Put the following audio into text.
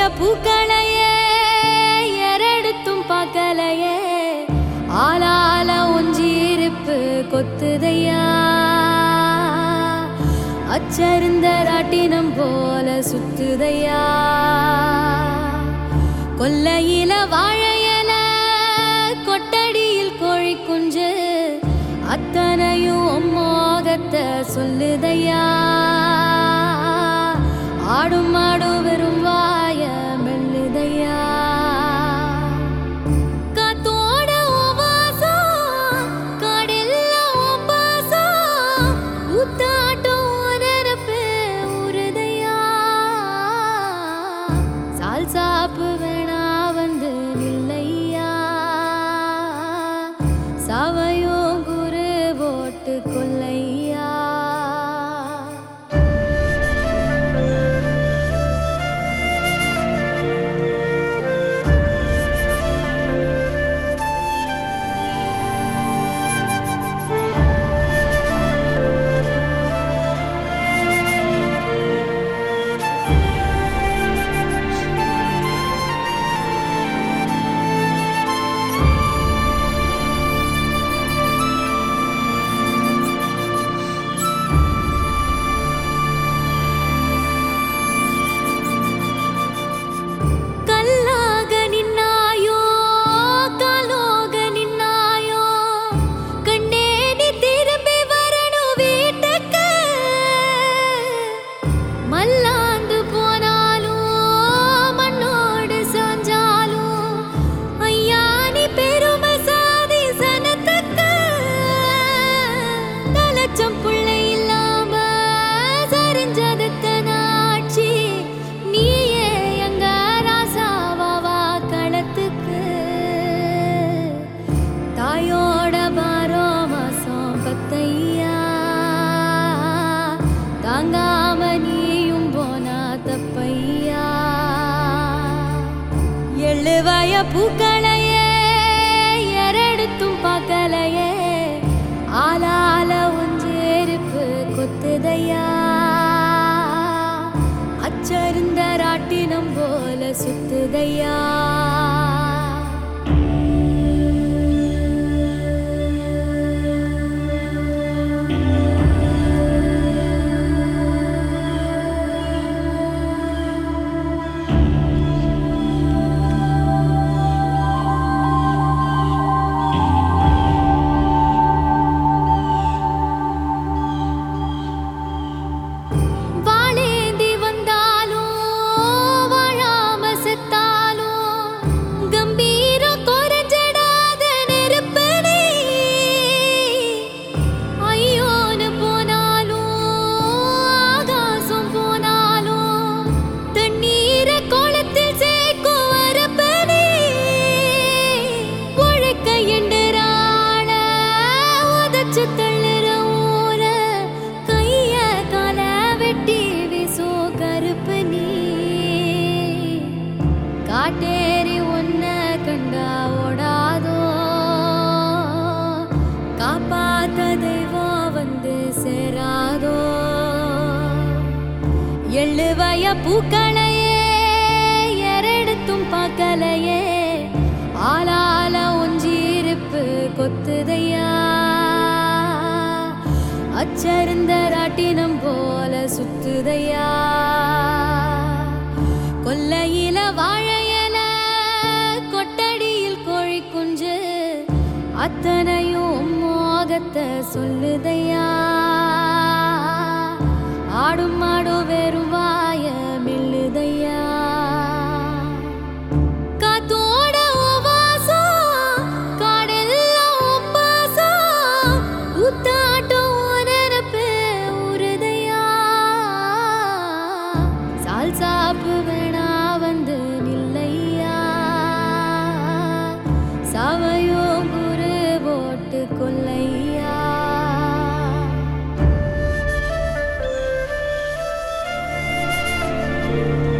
பூக்களையே எரெடுத்தும் பார்க்கலையே ஆளால ஒஞ்சிருப்பு கொத்துதையா அச்சருந்த ராட்டினம் போல சுத்துதையா கொல்லையில வாழையல கொட்டடியில் கோழி குஞ்சு அத்தனையும் மோகத்தை சொல்லுதையா ஆடும் மாடும் வெறும் வாய மெல்லுதையா காத்தோட வாசம் காடெல்லாம் பாசம் ஊத்தாட்டம் நெருப்பு உருதையா சால் சாப்பு வேணா வந்து நில்லையா சாவையோ குரு போட்டு கொல்லையா எழுவய பூக்களையே எரெடுத்தும் பார்க்கலையே ஆளால ஒஞ்சேருப்பு கொத்துதையா அச்சருந்த ராட்டினம் போல சுத்துதையா காட்டேரி ஒன்ன கண்டா ஓடாதோ காப்பாத்த தெய்வம் வந்து சேராதோ எழுவய பூக்களையே எரெடுத்தும் பார்க்கலையே ஆளால ஒஞ்சிருப்பு கொத்துதையா அச்சருந்த ராட்டினம் போல சுத்துதையா கொல்லையில வாழையல கொட்டடியில் கோழி குஞ்சு அத்தனையும் மோகத்தை சொல்லுதையா ஆடும் மாடும் வெறும் வாய மெல்லுதையா காத்தோட வாசம் காடெல்லாம் பாசம் ஊத்தாட்டம் நெருப்பு உருதையா சால் சாப்பு வேணா வந்து நில்லையா சாவையோ குரு போட்டு கொல்லையா you